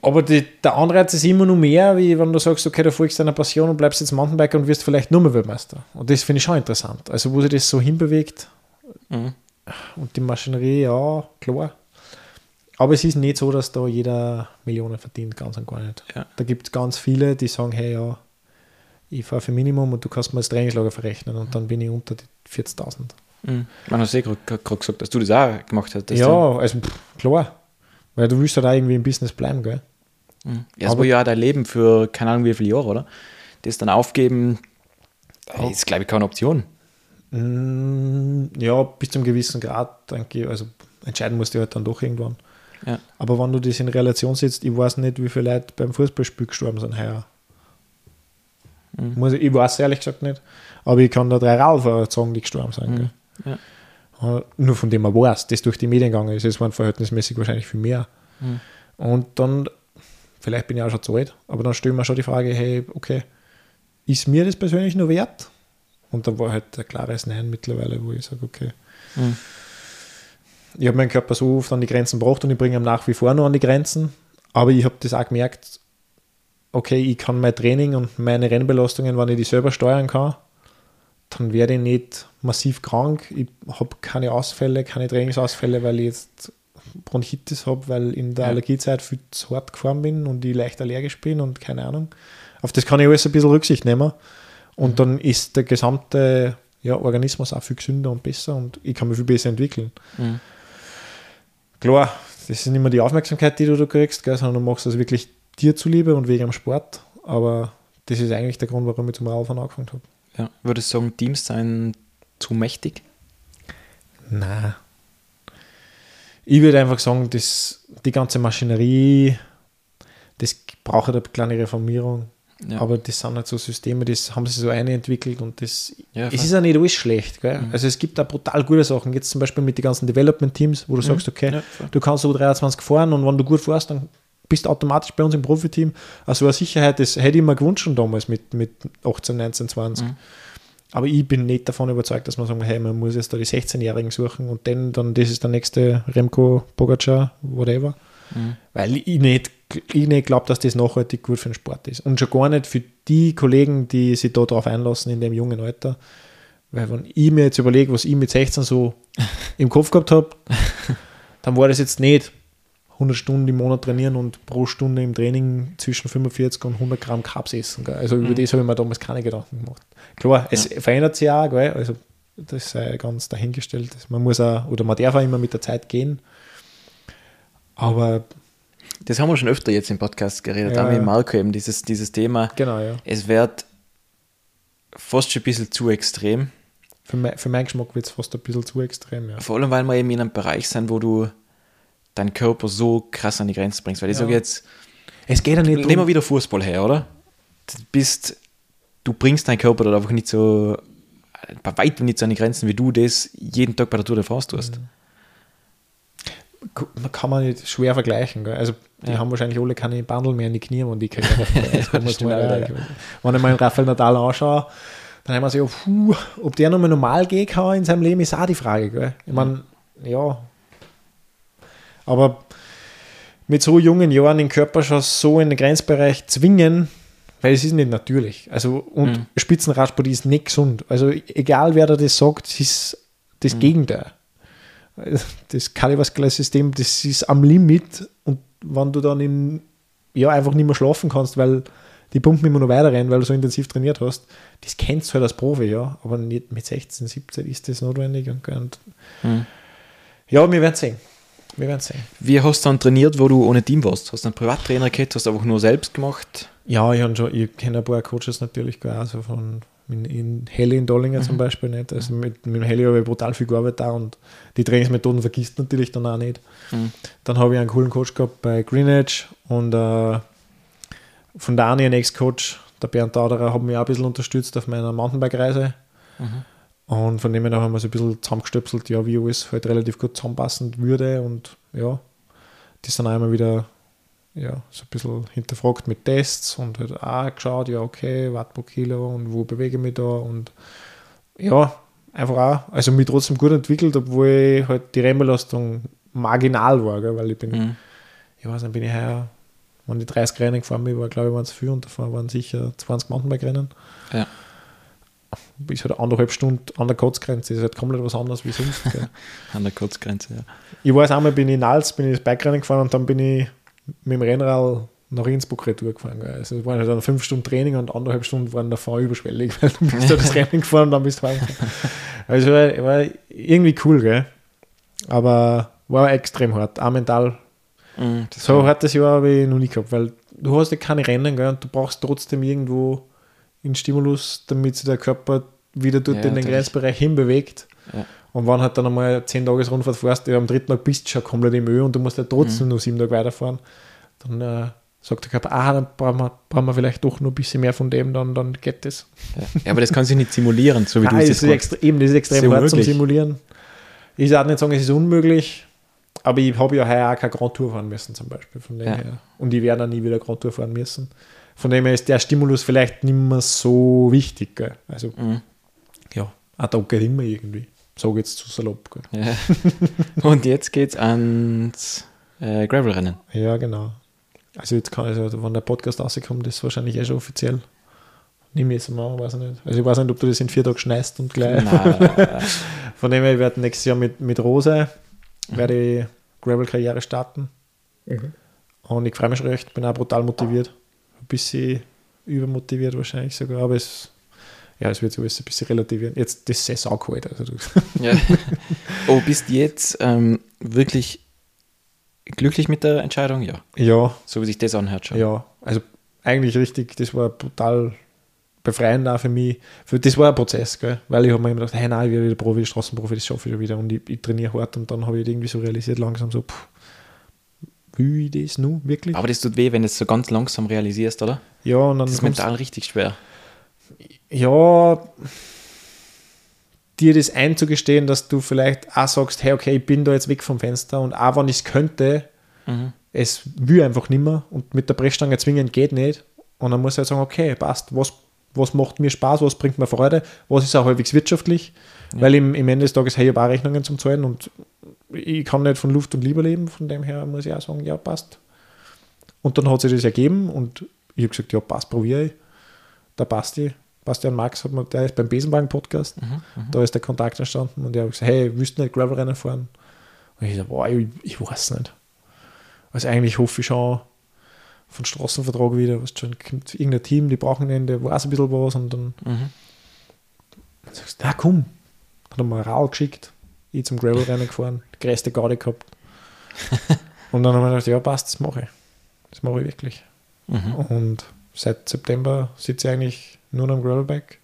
Aber der Anreiz ist immer noch mehr, wie wenn du sagst, okay, du folgst deiner Passion und bleibst jetzt Mountainbiker und wirst vielleicht nur mehr Weltmeister. Und das finde ich schon interessant. Also wo sich das so hinbewegt und die Maschinerie, ja, klar. Aber es ist nicht so, dass da jeder Millionen verdient, ganz und gar nicht. Ja. Da gibt es ganz viele, die sagen, hey, ja, ich fahre für Minimum und du kannst mir das Trainingslager verrechnen und dann bin ich unter die 40.000. Man hat gerade gesagt, dass du das auch gemacht hast. Ja, also klar. Weil du willst halt auch irgendwie im Business bleiben, gell? Ja, das war ja auch dein Leben für keine Ahnung wie viele Jahre, oder? Das dann aufgeben, ist glaube ich keine Option. Ja, bis zu einem gewissen Grad, denke ich. Also entscheiden musst du halt dann doch irgendwann. Ja. Aber wenn du das in Relation setzt, ich weiß nicht, wie viele Leute beim Fußballspiel gestorben sind heuer. Ich weiß ehrlich gesagt nicht. Aber ich kann da 3 Ralfer sagen, die gestorben sind. Gell? Ja. Nur von dem man weiß, das durch die Medien gegangen ist, es waren verhältnismäßig wahrscheinlich viel mehr. Und dann, vielleicht bin ich auch schon zu alt, aber dann stellen wir schon die Frage, hey, okay, ist mir das persönlich nur wert? Und da war halt ein klares Nein mittlerweile, wo ich sage, okay. Ich habe meinen Körper so oft an die Grenzen gebracht und ich bringe ihn nach wie vor noch an die Grenzen, aber ich habe das auch gemerkt, okay, ich kann mein Training und meine Rennbelastungen, wenn ich die selber steuern kann, dann werde ich nicht massiv krank. Ich habe keine Ausfälle, keine Trainingsausfälle, weil ich jetzt Bronchitis habe, weil in der Allergiezeit viel zu hart gefahren bin und ich leicht allergisch bin und keine Ahnung. Auf das kann ich alles ein bisschen Rücksicht nehmen. Und dann ist der gesamte Organismus auch viel gesünder und besser und ich kann mich viel besser entwickeln. Klar, das ist nicht mehr die Aufmerksamkeit, die du da kriegst, gell, sondern du machst das wirklich dir zuliebe und wegen am Sport. Aber das ist eigentlich der Grund, warum ich zum Radfahren angefangen habe. Ja. Würdest du sagen, Teams seien zu mächtig? Nein. Ich würde einfach sagen, die ganze Maschinerie, das braucht eine kleine Reformierung. Ja. Aber das sind halt so Systeme, das haben sie so einentwickelt und es ist ja nicht alles schlecht. Gell? Also es gibt da brutal gute Sachen. Jetzt zum Beispiel mit den ganzen Development-Teams, wo du sagst, okay, du kannst so 23 fahren und wenn du gut fährst, dann bist du automatisch bei uns im Profiteam. Also eine Sicherheit, das hätte ich mir gewünscht schon damals mit 18, 19, 20. Aber ich bin nicht davon überzeugt, dass man sagen, hey, man muss jetzt da die 16-Jährigen suchen und dann das ist der nächste Remco, Pogacar, whatever. Weil ich nicht glaube, dass das nachhaltig gut für den Sport ist. Und schon gar nicht für die Kollegen, die sich da drauf einlassen in dem jungen Alter. Weil wenn ich mir jetzt überlege, was ich mit 16 so im Kopf gehabt habe, dann war das jetzt nicht 100 Stunden im Monat trainieren und pro Stunde im Training zwischen 45 und 100 Gramm Carbs essen. Gell? Also über das habe ich mir damals keine Gedanken gemacht. Klar, es verändert sich auch, gell? Also das sei ganz dahingestellt. Man muss auch, oder man darf auch immer mit der Zeit gehen. Aber das haben wir schon öfter jetzt im Podcast geredet, auch mit Marco eben, dieses Thema. Genau, ja. Es wird fast schon ein bisschen zu extrem. Für meinen Geschmack wird es fast ein bisschen zu extrem, ja. Vor allem, weil wir eben in einem Bereich sind, wo du deinen Körper so krass an die Grenze bringst. Weil ich sage jetzt, es geht ja nicht nehmen wir wieder Fußball her, oder? Du bringst deinen Körper dort einfach nicht so, bei weitem nicht so an die Grenzen, wie du das jeden Tag bei der Tour de France tust. Kann man nicht schwer vergleichen. Gell? Also die haben wahrscheinlich alle keine Bandel mehr in die Knie und die können wenn ich mal Rafael Nadal anschaue, dann haben wir sich, ob der nochmal normal gehen kann in seinem Leben, ist auch die Frage. Gell? Ich meine, aber mit so jungen Jahren den Körper schon so in den Grenzbereich zwingen, weil es ist nicht natürlich. Also, und Spitzenradsport ist nicht gesund. Also egal wer da das sagt, es ist das Gegenteil. Das kardiovaskuläre System, das ist am Limit und wenn du dann einfach nicht mehr schlafen kannst, weil die Pumpen immer noch weiter rennen, weil du so intensiv trainiert hast, das kennst du halt als Profi, ja, aber nicht mit 16, 17 ist das notwendig. Ja, wir werden sehen. Wie hast du dann trainiert, wo du ohne Team warst? Hast du einen Privattrainer gehabt, hast du einfach nur selbst gemacht? Ja, ich kenne ein paar Coaches natürlich, also von in Heli in Dollinger zum Beispiel nicht. Also mit dem Heli habe ich brutal viel gearbeitet da und die Trainingsmethoden vergisst natürlich dann auch nicht. Dann habe ich einen coolen Coach gehabt bei Greenedge und von Dani, ein Ex-Coach, der Bernd Dauderer, hat mich auch ein bisschen unterstützt auf meiner Mountainbike-Reise. Und von dem her haben wir so ein bisschen zusammengestöpselt, wie alles halt relativ gut zusammenpassen würde und das dann auch immer wieder so ein bisschen hinterfragt mit Tests und halt auch geschaut, Watt pro Kilo und wo bewege ich mich da und einfach auch, also mich trotzdem gut entwickelt, obwohl halt die Rennbelastung marginal war, gell, weil ich bin, bin ich heuer Wenn die 30 Rennen gefahren bin, glaube ich, waren es viel und davor waren sicher 20 Mountainbike-Rennen. Ja. Ist halt 1,5 Stunden an der Kotzgrenze. Ist halt komplett was anderes wie sonst. Gell. An der Kotzgrenze, ja. Ich weiß einmal, bin ich in Als, bin ich das Bike-Rennen gefahren und dann bin ich mit dem Rennrad nach Innsbruck retour gefahren. Gell. Also es waren halt dann 5 Stunden Training und 1,5 Stunden waren davor überschwellig, weil du bist da das Rennen gefahren und dann bist du heimgefahren. Also war irgendwie cool, gell. Aber war extrem hart, auch mental. So hat das Jahr habe ich noch nie gehabt, weil du hast ja keine Rennen, gell, und du brauchst trotzdem irgendwo einen Stimulus, damit sich der Körper wieder dort in den Grenzbereich hinbewegt. Ja. Und wenn halt dann einmal 10 Tage Rundfahrt fährst, am 3. Tag bist du schon komplett im Öl und du musst ja trotzdem nur 7 Tage weiterfahren, dann sagt der Körper, dann brauchen wir vielleicht doch noch ein bisschen mehr von dem, dann geht das. Ja, aber das kann sich nicht simulieren, so wie du es das ist extrem hart zum Simulieren. Ich sage nicht sagen, es ist unmöglich, aber ich habe ja heuer auch keine Grand Tour fahren müssen zum Beispiel. Von dem her. Und ich werde auch nie wieder Grand Tour fahren müssen. Von dem her ist der Stimulus vielleicht nicht mehr so wichtig. Gell? Also, auch da geht immer irgendwie. So geht es zu salopp. Gell? Ja. Und jetzt geht es ans Gravel-Rennen. Ja, genau. Also jetzt wenn der Podcast rauskommt, ist es wahrscheinlich schon offiziell. Nehme ich jetzt mal, weiß ich nicht. Also ich weiß nicht, ob du das in 4 Tagen schneist und gleich. Von dem her, ich werde nächstes Jahr mit Rose werde ich Gravel-Karriere starten. Und ich freue mich schon recht, bin auch brutal motiviert. Ein bisschen übermotiviert wahrscheinlich sogar, aber es wird sich alles ein bisschen relativieren. Jetzt, das ist auch kalt. Also bist du jetzt wirklich glücklich mit der Entscheidung? Ja. Ja. So wie sich das anhört schon. Ja, also eigentlich richtig, das war brutal befreiend auch für mich. Das war ein Prozess, gell? Weil ich habe mir immer gedacht, hey, nein, ich werde wieder Profi, Straßenprofi, das schaffe ich schon wieder. Und ich trainiere hart und dann habe ich irgendwie so realisiert, langsam so, will ich das nun wirklich? Aber das tut weh, wenn du es so ganz langsam realisierst, oder? Ja, und dann das ist mental richtig schwer. Ja, dir das einzugestehen, dass du vielleicht auch sagst, hey, okay, ich bin da jetzt weg vom Fenster und auch wenn ich es könnte, es will einfach nicht mehr und mit der Brechstange zwingen geht nicht. Und dann muss ich halt sagen, okay, passt, was macht mir Spaß, was bringt mir Freude, was ist auch halbwegs wirtschaftlich, weil im Ende des Tages, hey, ich habe auch Rechnungen zum Zahlen und ich kann nicht von Luft und Liebe leben, von dem her muss ich auch sagen, ja, passt. Und dann hat sich das ergeben und ich habe gesagt, ja, passt, probiere ich. Da passt ich. Bastian Max, der ist beim Besenwagen-Podcast, da ist der Kontakt entstanden und ich habe gesagt, hey, willst du nicht Gravel-Rennen fahren? Und ich so, boah, ich weiß nicht. Also eigentlich hoffe ich schon von Straßenvertrag wieder, was schon kommt irgendein Team, die brauchen den, der weiß ein bisschen was und dann sagst du, na komm. Hat er mir ein Rad geschickt, ich zum Gravel-Rennen gefahren, die größte Garde gehabt. Und dann haben wir gedacht, ja passt, das mache ich. Das mache ich wirklich. Und seit September sitze ich eigentlich nur am Gravelbike.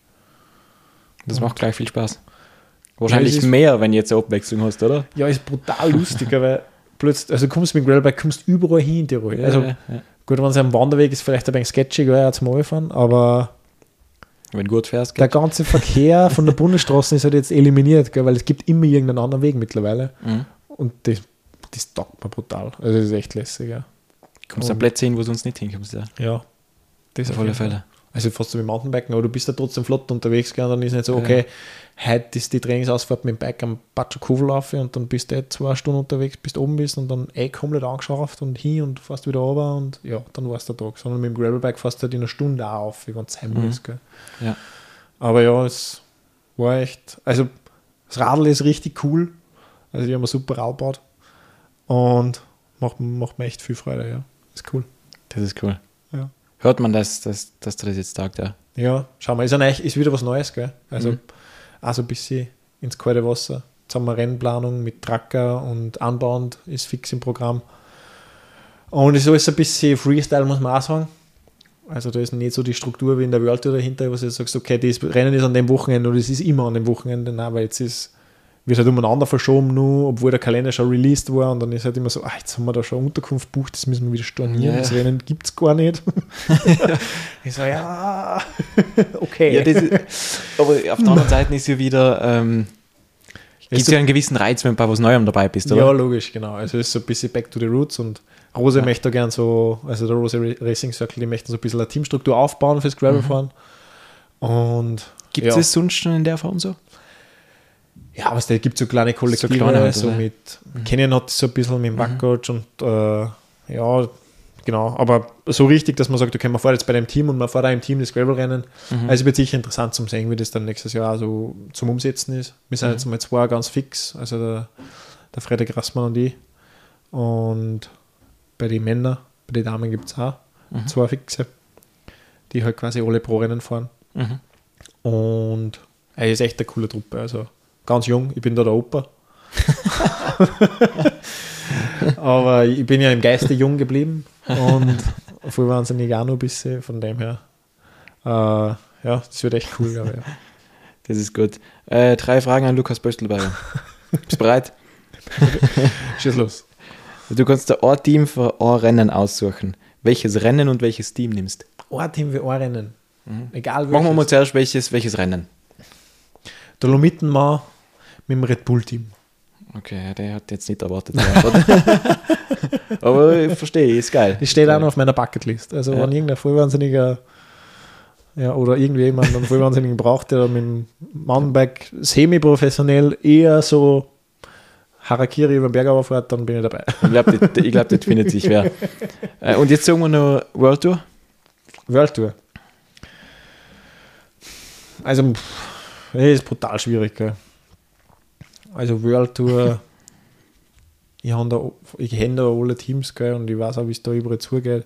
Das macht gleich viel Spaß. Wahrscheinlich mehr, wenn du jetzt eine Abwechslung hast, oder? Ja, ist brutal lustig, weil plötzlich, also kommst du mit dem Gravelbike, kommst überall hin in Tirol. Also gut, wenn es am Wanderweg ist, vielleicht ein wenig sketchig, weil zum Malfahren, aber wenn du gut fährst, der ganze Verkehr von der Bundesstraße ist halt jetzt eliminiert, gell, weil es gibt immer irgendeinen anderen Weg mittlerweile. Und das taugt mir brutal. Also das ist echt lässig, ja. Kommst du an Plätze hin, wo du sonst nicht hinkommst, ja. Ja. Das auf alle Fälle. Also fast so wie Mountainbiken, aber du bist ja trotzdem flott unterwegs, gell, und dann ist nicht so, okay, heute ist die Trainingsausfahrt mit dem Bike am Batschakowel und dann bist du 2 Stunden unterwegs, bis du oben bist und dann komplett angeschraubt und hin und fährst wieder runter und ja, dann war es der Tag. Sondern mit dem Gravelbike fährst du halt in einer Stunde auch auf, wie wenn es heim ist. Gell. Ja. Aber ja, es war echt, also das Radl ist richtig cool, also die haben ein super Rad gebaut und macht mir echt viel Freude, ja. Ist cool. Das ist cool. Ja. Hört man, dass du das jetzt taugt, ja? Ja, schau mal, ist wieder was Neues, gell? Also auch so ein bisschen ins kalte Wasser. Jetzt haben wir Rennplanung mit Tracker und Anbauend ist fix im Programm. Und es ist alles ein bisschen Freestyle, muss man auch sagen. Also da ist nicht so die Struktur wie in der World Tour dahinter, wo du sagst, okay, das Rennen ist an dem Wochenende oder es ist immer an dem Wochenende. Nein, weil jetzt wird halt umeinander verschoben nur, obwohl der Kalender schon released war und dann ist halt immer so, jetzt haben wir da schon Unterkunft gebucht, das müssen wir wieder stornieren, das Rennen gibt es gar nicht. Ich so, ja, okay. Ja, aber auf der anderen Seite ist ja wieder, gibt es ja einen gewissen Reiz, wenn du bei was Neuem dabei bist, oder? Ja, logisch, genau. Also es ist so ein bisschen back to the roots und Rose möchte da gern so, also der Rose Racing Circle, die möchten so ein bisschen eine Teamstruktur aufbauen fürs Gravelfahren. Und gibt es das sonst schon in der Form so? Ja, aber es gibt so kleine Kollektive, so mit Canyon hat so ein bisschen mit dem Backcoach und genau, genau. Aber so richtig, dass man sagt, okay, man fährt jetzt bei dem Team und man fährt auch im Team das Gravel-Rennen. Also wird sicher interessant zum sehen, wie das dann nächstes Jahr auch so zum Umsetzen ist. Wir sind jetzt mal 2 ganz fix, also der Frederik Rassmann und ich. Und bei den Männern, bei den Damen gibt es auch 2 Fixe, die halt quasi alle Pro-Rennen fahren. Und er ist echt eine coole Truppe, also ganz jung, ich bin da der Opa. Aber ich bin ja im Geiste jung geblieben und voll wahnsinnig auch noch ein bisschen, von dem her. Ja, das wird echt cool, glaube ich. Das ist gut. 3 Fragen an Lukas Böstelberger. Bist du bereit? Schieß los. Du kannst dir ein Team für ein Rennen aussuchen. Welches Rennen und welches Team nimmst? Ein Team für ein Rennen. Egal welches. Machen wir mal zuerst welches Rennen. Der Lomittenmann mit dem Red Bull Team. Okay, der hat jetzt nicht erwartet. Aber ich verstehe, ist geil. Das steht auch noch auf meiner Bucketlist. Also wenn irgendein Vollwahnsinniger oder irgendjemand einen Vollwahnsinnigen braucht, der mit dem Mountainbike semi-professionell eher so Harakiri über den Berg fährt, dann bin ich dabei. Ich glaube, das findet sich wer. Und jetzt sagen wir noch World Tour. World Tour. Also, das ist brutal schwierig, gell? Also World Tour, ich kenne da alle Teams, gell, und ich weiß auch, wie es da überall zugeht.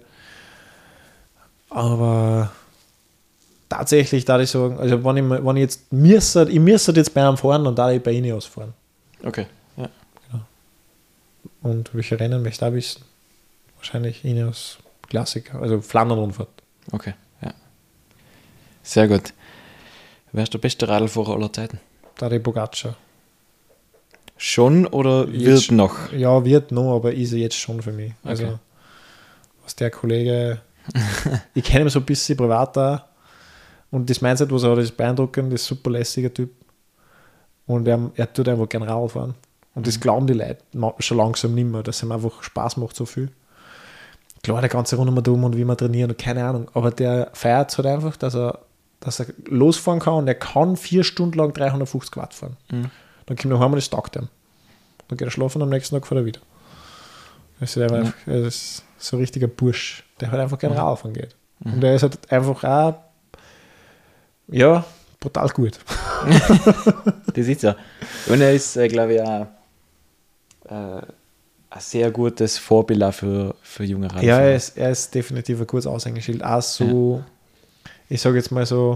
Aber tatsächlich da ich sagen, also wenn ich jetzt ich müsste jetzt bei einem fahren, dann darf ich bei Ihnen ausfahren. Okay, ja. Genau. Und welche Rennen möchte ich da wissen? Wahrscheinlich Ineos Klassiker, also Flandern-Rundfahrt. Okay, ja. Sehr gut. Wer ist der beste Radlfahrer aller Zeiten? Tadej Pogačar. Schon oder wird noch? Ja, wird noch, aber ist er jetzt schon für mich. Also, okay. Was der Kollege, ich kenne ihn so ein bisschen privat auch und das Mindset, was er hat, ist beeindruckend, ist super lässiger Typ und er tut einfach gerne Radl fahren und das glauben die Leute schon langsam nicht mehr, dass es ihm einfach Spaß macht so viel. Klar, der ganze Rundum und wie man trainiert und keine Ahnung, aber der feiert es halt einfach, dass er losfahren kann und er kann 4 Stunden lang 350 Watt fahren. Dann kommt er heim und das taugt ihm. Dann geht er schlafen und am nächsten Tag fährt er wieder. Das ist so ein richtiger Bursch, der halt einfach gerne Radfahren geht. Und der ist halt einfach auch, ja, brutal gut. Das ist ja. Und er ist, glaube ich, auch ein sehr gutes Vorbild auch für junge Radfahrer. Ja, er ist definitiv ein gutes Aushängeschild. Auch so, ich sage jetzt mal so,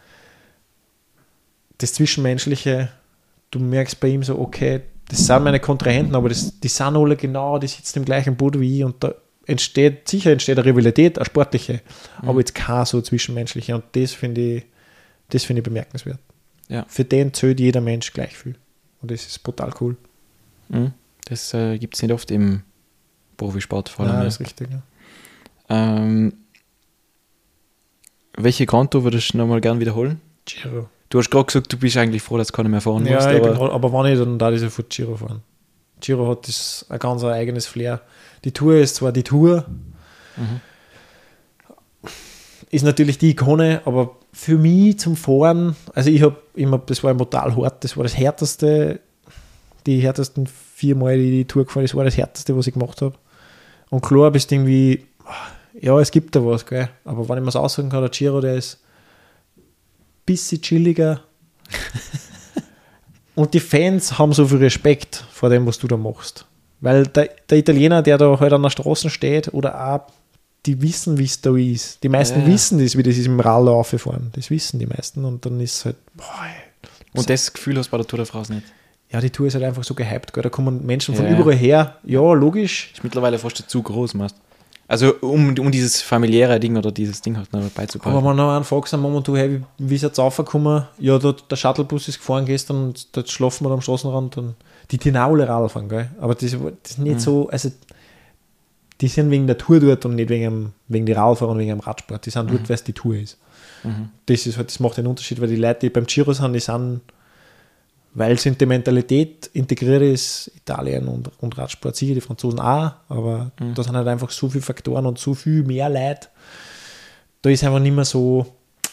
das Zwischenmenschliche, du merkst bei ihm so, okay, das sind meine Kontrahenten, aber die sind alle genau, die sitzen im gleichen Boot wie ich und da entsteht eine Rivalität, eine sportliche, aber jetzt keine so zwischenmenschliche und das finde ich bemerkenswert. Ja. Für den zählt jeder Mensch gleich viel und das ist brutal cool. Das gibt es nicht oft im Profisport vor allem. Ja, das ist richtig, ja. Welche Grand Tour würdest du nochmal gern wiederholen? Giro. Du hast gerade gesagt, du bist eigentlich froh, dass du keine mehr fahren musst. Ja, aber wenn ich, dann darf ich sofort Giro fahren. Giro hat ein ganz eigenes Flair. Die Tour ist zwar die Tour, ist natürlich die Ikone, aber für mich zum Fahren, also ich habe immer, das war brutal hart, das war das härteste, die härtesten 4 Mal die Tour gefahren, das war das härteste, was ich gemacht habe. Und klar bist du irgendwie, ja, es gibt da was, gell? Aber wenn ich mir es aussuchen kann, der Giro, der ist bisschen chilliger und die Fans haben so viel Respekt vor dem, was du da machst. Weil der Italiener, der da halt an der Straße steht oder auch, die wissen, wie es da ist. Die meisten wissen das, wie das ist im Radl aufgefahren. Das wissen die meisten und dann ist es halt, und das Gefühl hast du bei der Tour de France nicht? Ja, die Tour ist halt einfach so gehypt, gell? Da kommen Menschen von überall her. Ja, logisch. Ist mittlerweile fast zu groß, meinst du? Also um dieses familiäre Ding oder dieses Ding halt noch beizubehalten. Aber wenn noch einen fragst, am Moment, hey, wie ist jetzt raufgekommen? Ja, der Shuttlebus ist gefahren gestern und dort schlafen wir am Straßenrand und die Tinaule Radl fahren, gell? Aber das ist nicht so, also die sind wegen der Tour dort und nicht wegen die Radfahrer und wegen dem Radsport. Die sind dort, weil es die Tour ist. Das ist halt, das macht den Unterschied, weil die Leute, die beim Giro sind, die sind, weil es in die Mentalität integriert ist, Italien und Radsport, sicher die Franzosen auch, aber da sind halt einfach so viele Faktoren und so viel mehr Leute. Da ist einfach nicht mehr so,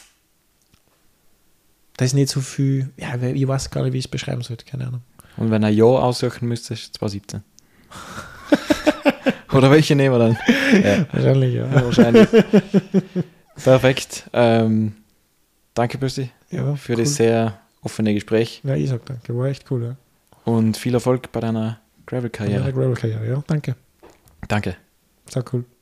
da ist nicht so viel, ja, ich weiß gar nicht, wie ich es beschreiben sollte, keine Ahnung. Und wenn ein Jahr aussuchen müsstest, 2017. Oder welche nehmen wir dann? Ja, Wahrscheinlich, ja. wahrscheinlich. Perfekt. Danke, Bösti, Ja, für cool. das sehr offene Gespräch Ja, ich sag danke. War echt cool, ja. und viel Erfolg bei deiner Ja, Gravel-Karriere. Gravel-Karriere, ja. Danke. Danke. Sehr cool.